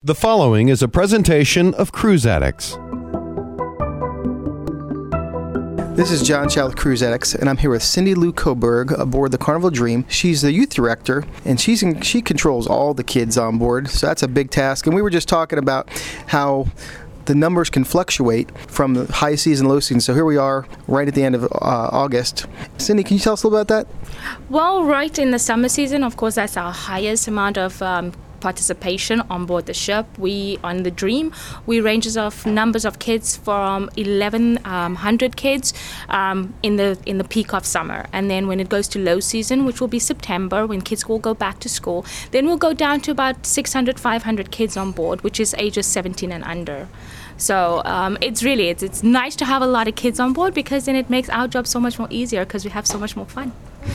The following is a presentation of Cruise Addicts. This is John Chow with Cruise Addicts, and I'm here with Cindy Lou Coburg aboard the Carnival Dream. She's the youth director, and she controls all the kids on board, so that's a big task. And we were just talking about how the numbers can fluctuate from the high season, low season. So here we are right at the end of August. Cindy, can you tell us a little about that? Well, right in the summer season, of course, that's our highest amount of participation on board the ship. On the Dream, we ranges of numbers of kids from 1,100 kids in the peak of summer, and then when it goes to low season, which will be September, when kids will go back to school, then we'll go down to about 600, 500 kids on board, which is ages 17 and under. So it's nice to have a lot of kids on board, because then it makes our job so much more easier, because we have so much more fun.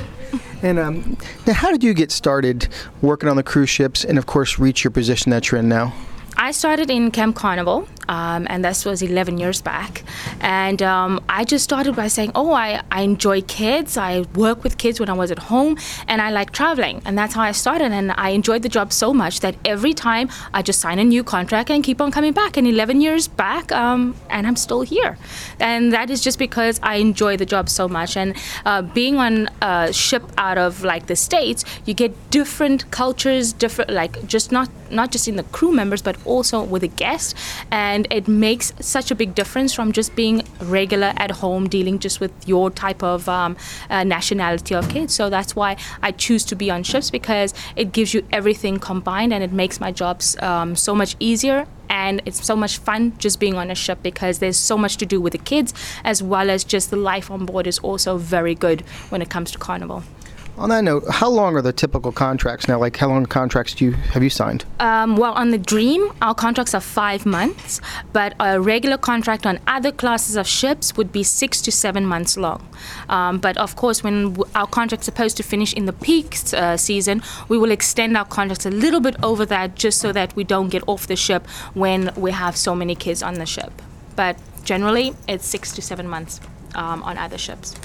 And now, how did you get started working on the cruise ships and, of course, reach your position that you're in now? I started in Camp Carnival, and this was 11 years back. And I just started by saying, I enjoy kids. I work with kids when I was at home, and I like traveling. And that's how I started. And I enjoyed the job so much that every time I just sign a new contract and keep on coming back. And 11 years back, and I'm still here. And that is just because I enjoy the job so much. And being on a ship out of the States, you get different cultures, just not just in the crew members, but also with the guests, and it makes such a big difference from just being regular at home, dealing just with your type of nationality of kids. So that's why I choose to be on ships, because it gives you everything combined, and it makes my jobs so much easier. And it's so much fun just being on a ship, because there's so much to do with the kids, as well as just the life on board is also very good when it comes to Carnival. On that note, how long are the typical contracts now? How long contracts have you signed? Well, on the Dream, our contracts are 5 months, but a regular contract on other classes of ships would be 6 to 7 months long. But of course, when our contract's supposed to finish in the peak season, we will extend our contracts a little bit over that, just so that we don't get off the ship when we have so many kids on the ship. But generally, it's 6 to 7 months on other ships.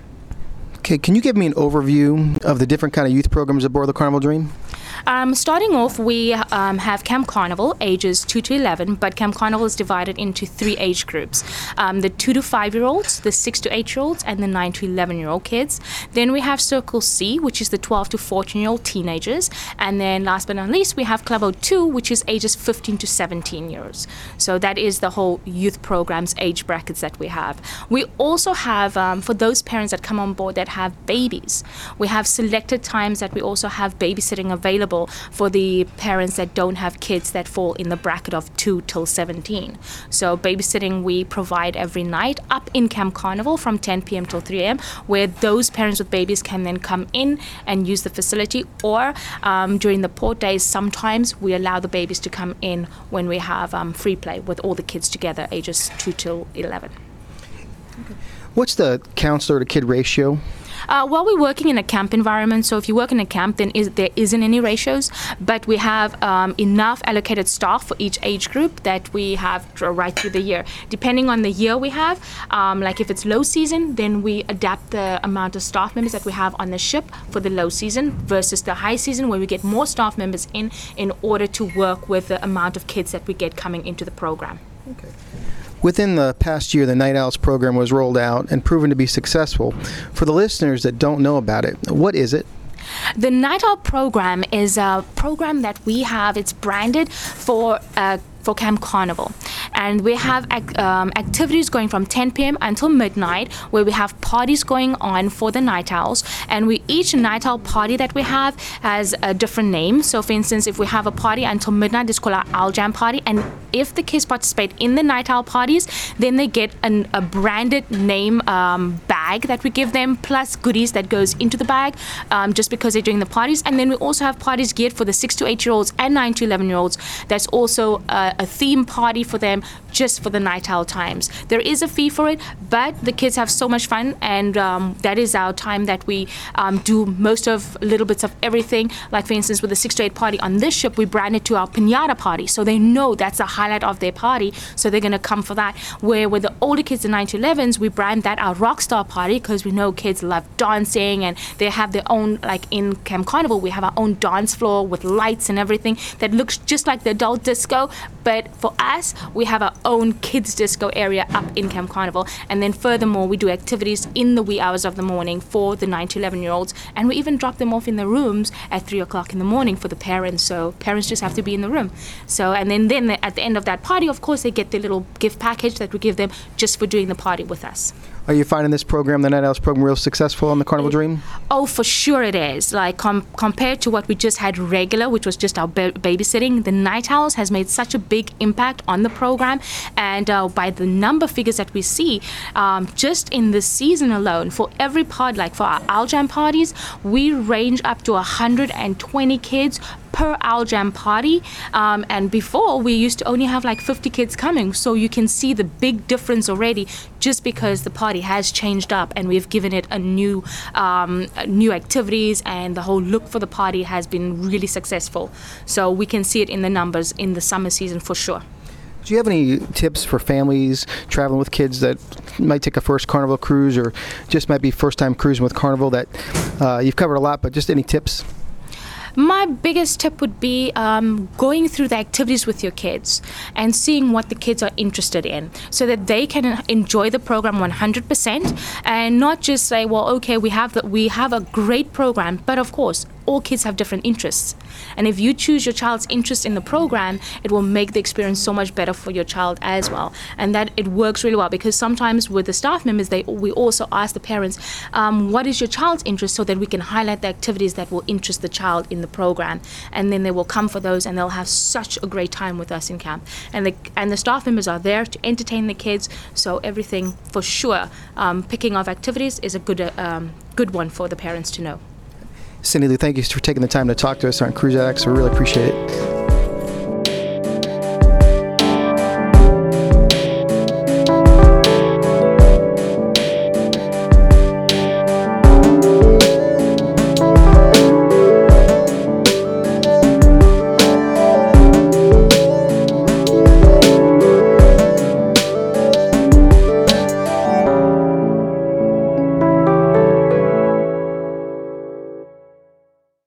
Okay, can you give me an overview of the different kind of youth programs aboard the Carnival Dream? Starting off, we have Camp Carnival, ages 2 to 11, but Camp Carnival is divided into 3 age groups. The 2 to 5-year-olds, the 6 to 8-year-olds, and the 9 to 11-year-old kids. Then we have Circle C, which is the 12 to 14-year-old teenagers. And then last but not least, we have Club O2, which is ages 15 to 17 years. So that is the whole youth program's age brackets that we have. We also have, for those parents that come on board that have babies, we have selected times that we also have babysitting available for the parents that don't have kids that fall in the bracket of 2 till 17. So babysitting we provide every night up in Camp Carnival from 10 p.m. till 3 a.m., where those parents with babies can then come in and use the facility, or during the port days, sometimes we allow the babies to come in when we have free play with all the kids together, ages 2 till 11. What's the counselor to kid ratio? Well, we're working in a camp environment, so if you work in a camp, then there isn't any ratios, but we have enough allocated staff for each age group that we have right through the year. Depending on the year we have, if it's low season, then we adapt the amount of staff members that we have on the ship for the low season versus the high season, where we get more staff members in order to work with the amount of kids that we get coming into the program. Okay. Within the past year, the Night Owls program was rolled out and proven to be successful. For the listeners that don't know about it, what is it? The Night Owl program is a program that we have. It's branded for Camp Carnival, and we have activities going from 10 p.m. until midnight, where we have parties going on for the Night Owls, and each Night Owl party that we have has a different name. So for instance, if we have a party until midnight, it's called our Owl Jam party, and if the kids participate in the Night Owl parties, then they get a branded name bag that we give them, plus goodies that goes into the bag, just because they're doing the parties. And then we also have parties geared for the 6 to 8-year-olds and 9 to 11-year-olds. That's also a theme party for them, just for the Night Owl times. There is a fee for it, but the kids have so much fun, and that is our time that we do most of little bits of everything. Like for instance, with the 6 to 8 party on this ship, we brand it to our Piñata party, so they know that's the highlight of their party, so they're going to come for that. Where with the older kids, the 9 to 11s, we brand that our Rockstar party because we know kids love dancing and they have their own, like in Camp Carnival, we have our own dance floor with lights and everything that looks just like the adult disco. But for us, we have our own kids disco area up in Camp Carnival. And then furthermore, we do activities in the wee hours of the morning for the 9 to 11-year-olds. And we even drop them off in their rooms at 3 o'clock in the morning for the parents. So parents just have to be in the room. So, and then at the end of that party, of course, they get their little gift package that we give them just for doing the party with us. Are you finding this program, the Night Owls program, real successful on the Carnival Dream? Oh, for sure it is. Like compared to what we just had regular, which was just our babysitting, the Night Owls has made such a big impact on the program. And by the number figures that we see, just in this season alone, for every party, like for our Owl Jam parties, we range up to 120 kids per Owl Jam party, and before we used to only have like 50 kids coming, so you can see the big difference already just because the party has changed up and we've given it a new activities, and the whole look for the party has been really successful. So we can see it in the numbers in the summer season for sure. Do you have any tips for families traveling with kids that might take a first Carnival cruise or just might be first time cruising with Carnival that you've covered a lot, but just any tips? My biggest tip would be going through the activities with your kids and seeing what the kids are interested in so that they can enjoy the program 100% and not just say, well, okay, we have a great program, but of course, all kids have different interests. And if you choose your child's interest in the program, it will make the experience so much better for your child as well. And that it works really well because sometimes with the staff members, we also ask the parents, what is your child's interest so that we can highlight the activities that will interest the child in the program. And then they will come for those and they'll have such a great time with us in camp. And the staff members are there to entertain the kids. So everything for sure, picking off activities is a good one for the parents to know. Cindy Lou, thank you for taking the time to talk to us on Cruise Addicts. We really appreciate it.